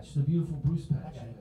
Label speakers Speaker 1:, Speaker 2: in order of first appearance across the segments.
Speaker 1: Patch, the beautiful Bruce Patch.
Speaker 2: Okay.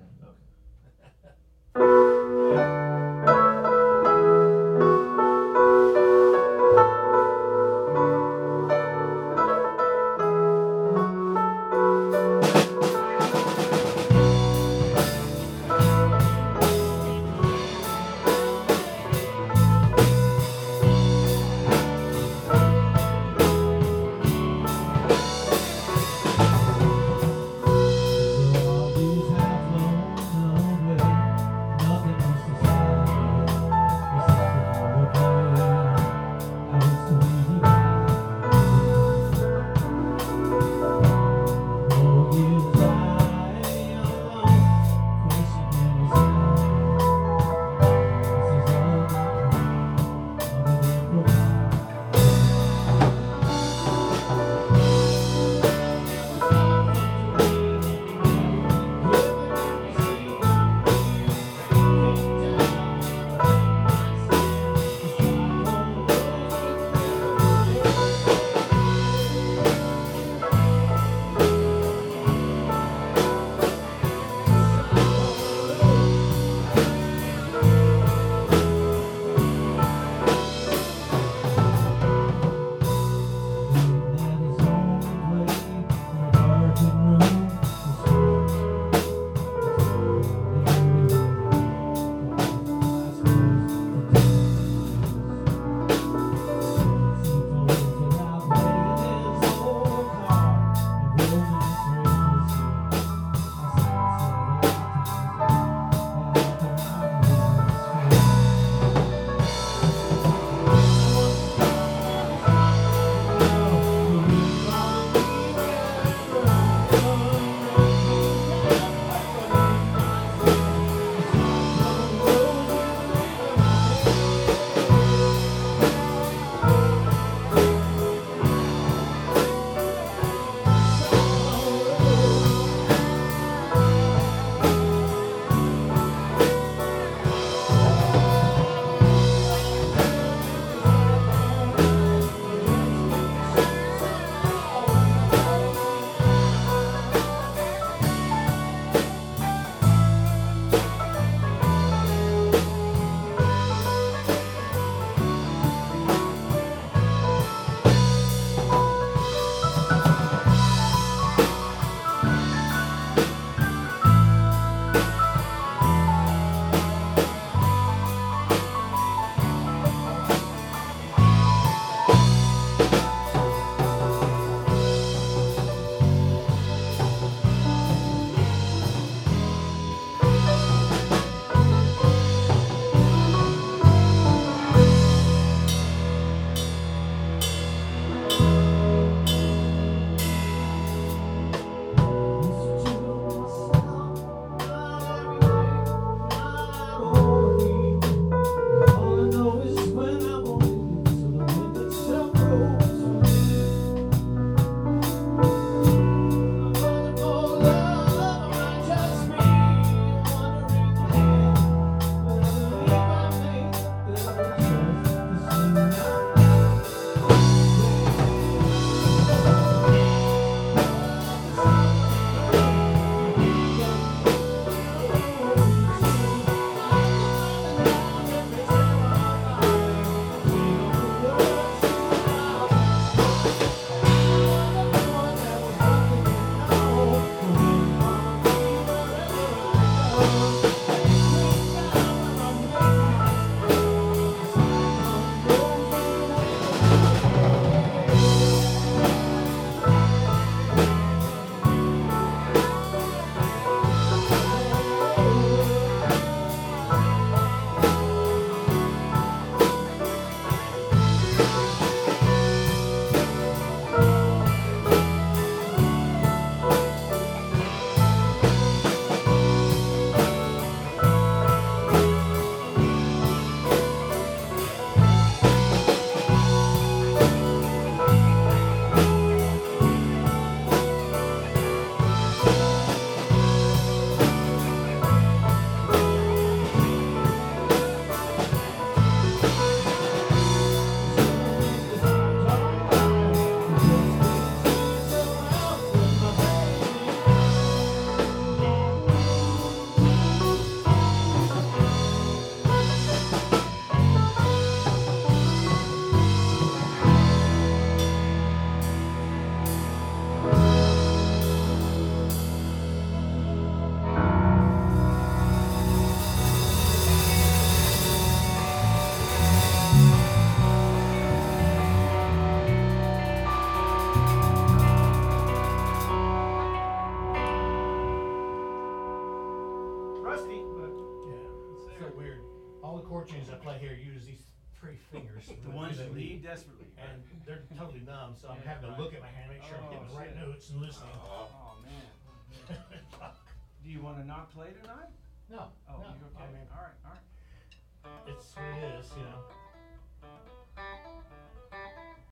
Speaker 1: feel weird. All the chord changes I play here use these three fingers.
Speaker 2: The ones you need desperately.
Speaker 1: And they're totally numb, so I'm
Speaker 2: Yeah,
Speaker 1: having to
Speaker 2: right.
Speaker 1: look at my hand, make sure I'm hitting the right
Speaker 2: shit.
Speaker 1: notes and listening.
Speaker 2: Oh, man. Do you wanna not play tonight?
Speaker 1: No,
Speaker 2: Oh,
Speaker 1: no,
Speaker 2: you okay?
Speaker 1: I mean,
Speaker 2: All right.
Speaker 1: it's what it is, you know.